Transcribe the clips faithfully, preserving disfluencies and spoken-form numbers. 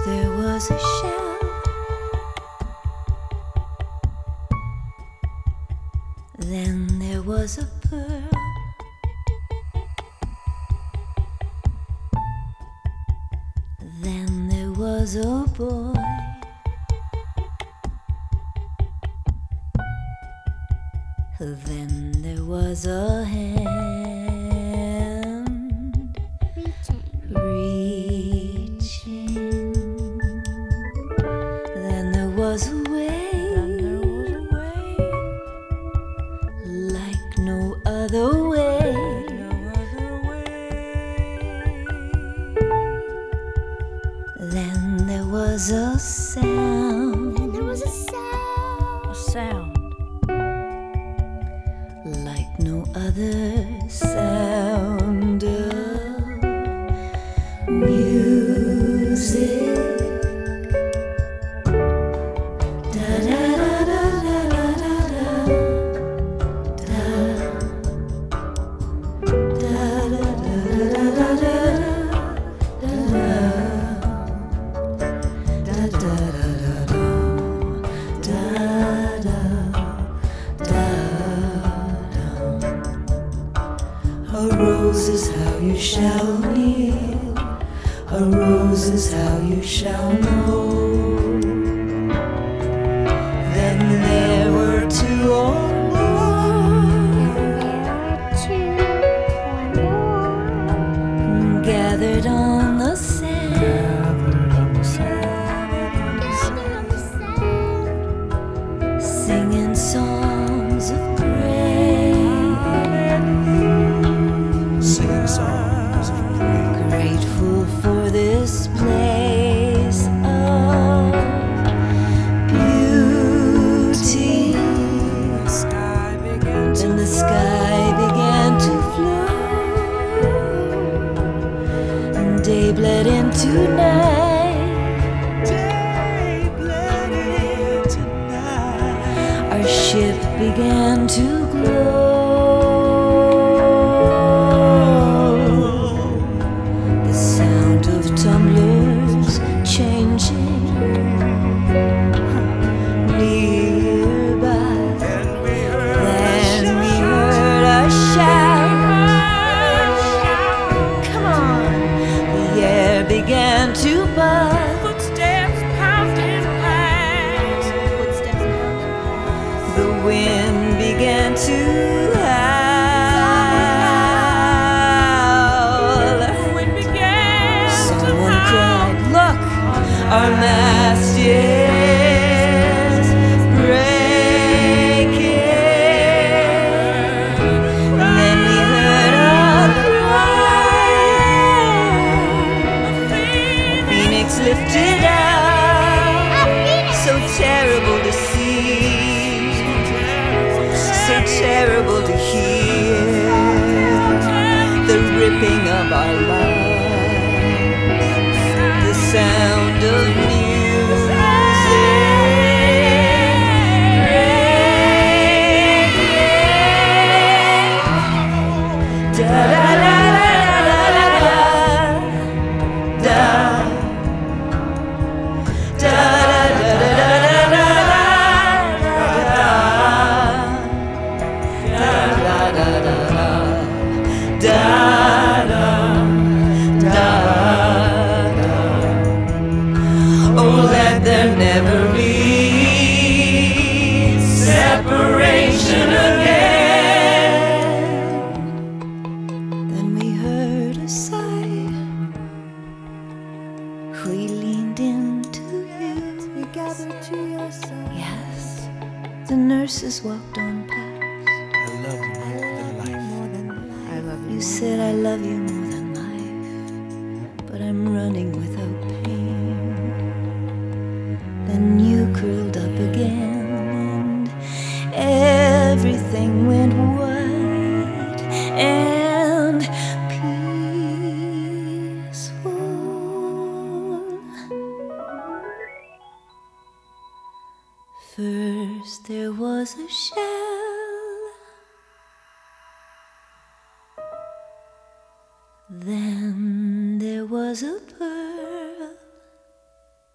there was a shell, then there was a pearl, then there was a boy, then there was a hand reaching, then there was a way, Then there was a way, like no other way. no other way. Then there was a sound, And there was a sound, A sound like no other sound of music. Da da da da da da da da da da da da A rose is how you shall kneel, a rose is how you shall know. Then there were two or more and there were two or more gathered on the sand, gathered on the sand, gathered on the sand, singing songs of praise, singing songs of praise. grateful for this place of beauty. The sky began to Then the sky began to flow, and day bled into night. day bled into night. Our ship began to glow. The sound of tumblers changing nearby. Then we heard Then we heard a shout. Come on. The air began to buzz. footsteps pounding past. footsteps pounding past. The wind began to howl. Wind began to Someone howl. cried, "Look, our mast is breaking." And then we heard a cry. Phoenix lifted up, so terrible to see, so terrible to hear, the ripping of our lives, the sound of music breaking. Da da da da da da da. Da da da da da da da da da da. Oh, let there never be separation again. Then we heard a sigh. We leaned into you. We gathered to your side. Yes, the nurses walked on past. I love you more than life. More than life. I love You said I love you more than life, but I'm running without pain. Then you curled up again, and everything went white and peaceful. First there was a shell, then there was a pearl,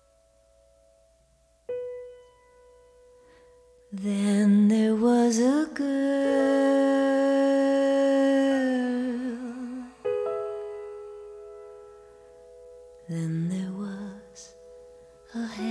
Then there was a girl. Then there was a hand.